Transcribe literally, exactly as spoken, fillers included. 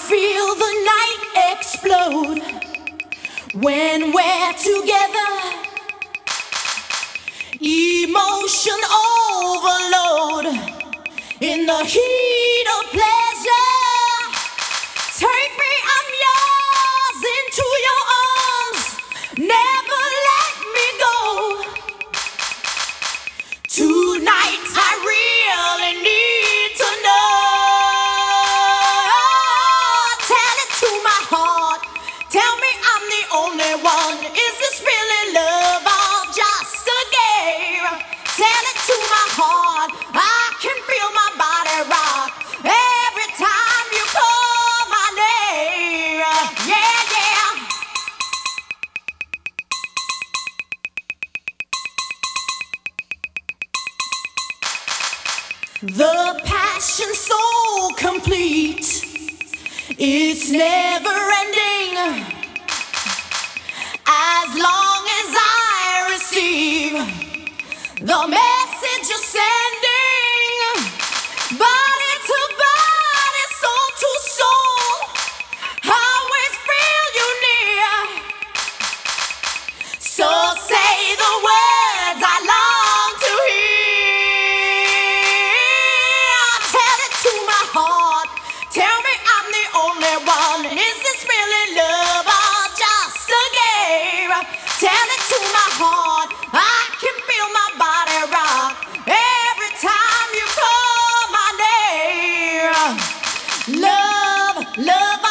feel the night explode when we're together. Emotion overload in the heat of pleasure. Take me, I'm yours, into your arms. Never let me go. Tonight I really need to know. Tell it to my heart. Tell me I'm the only one. Is this really love or just a game? Tell it to my heart. I can feel my body rock every time you call my name. Yeah, yeah. The passion so complete, it's never ending. As long as I receive the message you're sending, body to body, soul to soul, always feel you near. So say the words I long to hear. Tell it to my heart. Tell me I'm the only one. Is this really love or just a game? Tell it to my heart. I can feel my body rock every time you call my name. Love, love.